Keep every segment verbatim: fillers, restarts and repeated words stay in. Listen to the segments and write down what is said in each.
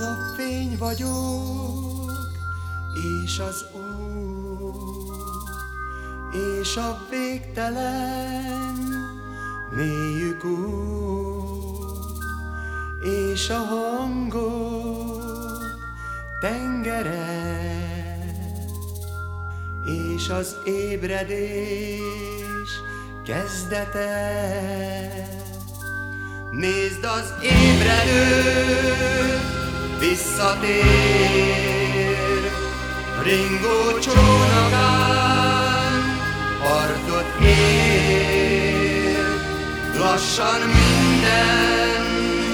napfény vagyok, és az út, és a végtelen mélyük út, és a hangok tengere, és az ébredés kezdete. Nézd, az ébredő visszatér, ringó csónakán partot ér. Lassan minden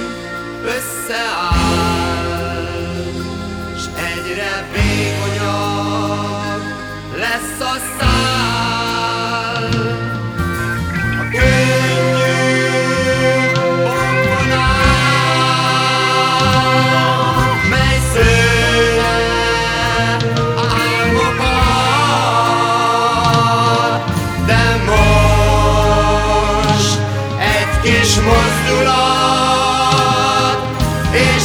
összeáll, s egyre vékonyabb lesz a szál. A könnyű bombonál, mely szőle álmokat, de most egy kis mozdulat, és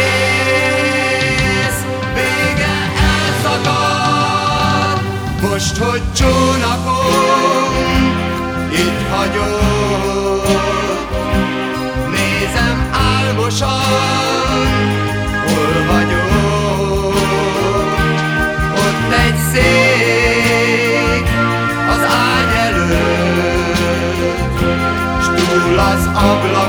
kész, vége elszakad. Most, hogy csónakom itt hagyott, nézem álmosan, hol vagyok. Ott egy szék az ágy előtt, s túl az ablak